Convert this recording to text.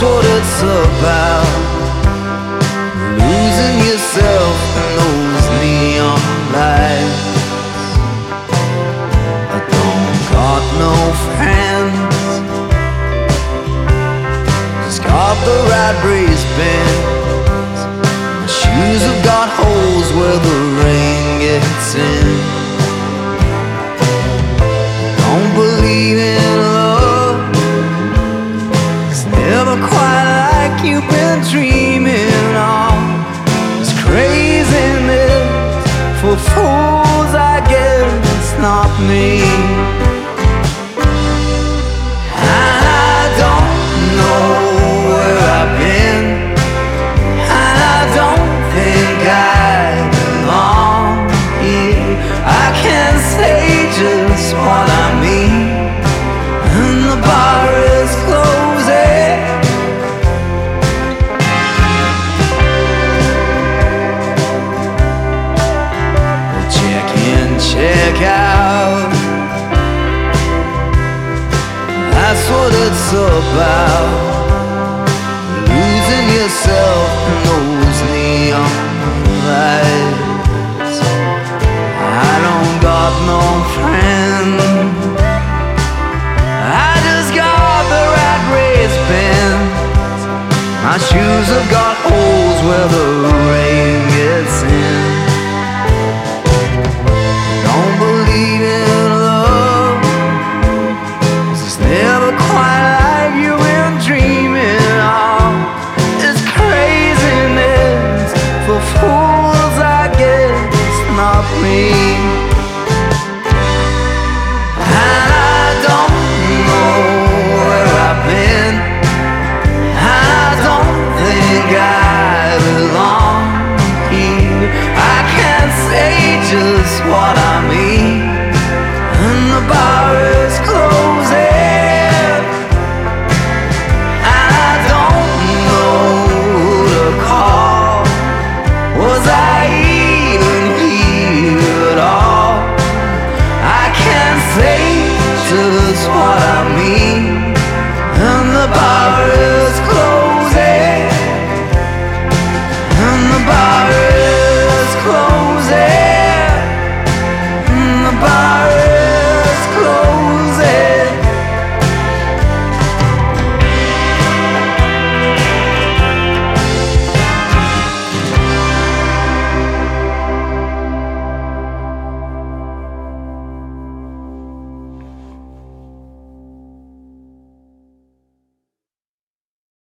what it's about. Losing yourself in those neon lights. I don't got no friends, just got the right wristbands. My shoes have got holes where the rain gets in. Don't believe in love, it's never quite like you've been dreaming of. It's craziness for fools, I guess, not me. And I don't know where I've been, and I don't think I belong here. I can't say just what I mean, and the bar is closing. Check in, check out, that's what it's about. Losing yourself in those neon lights. I don't got no friends, I just got the right wristbands. My shoes have got holes where the rain gets in. Don't believe in love, 'cause it's never quite like you've been dreaming of. It's craziness for fools, I guess, not me. And I don't know where I've been, and I don't think I belong here. I can't say just what I mean, and the bar